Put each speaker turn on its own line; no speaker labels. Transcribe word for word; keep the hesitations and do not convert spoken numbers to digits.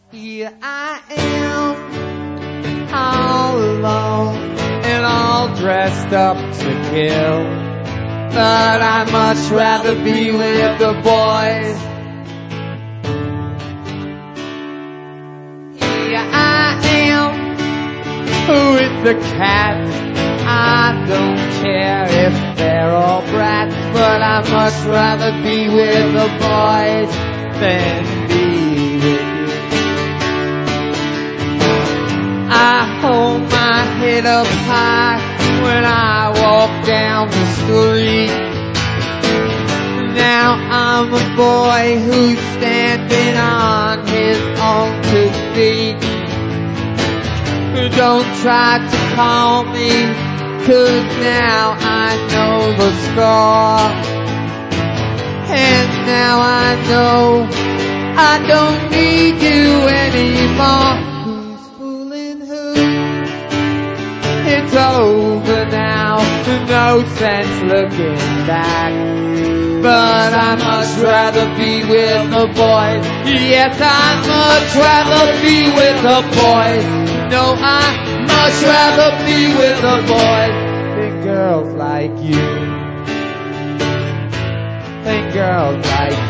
Here I am, all alone, and all dressed up to kill. But I'd much rather be with the boys. Here I am, with the cats. I don't care if they're all brats, but I'd much rather be with the boys than be with you. I hold my head up high when I walk down the street. Now I'm a boy who's standing on his own two feet. Don't try to call me, 'cause now I know the score. And now I know I don't need you anymore. It's over now, no sense looking back. But I'd much rather be with the boys. Yes, I'd much rather be with the boys. No, I'd much rather be with the boys than girls like you. Than girls like you.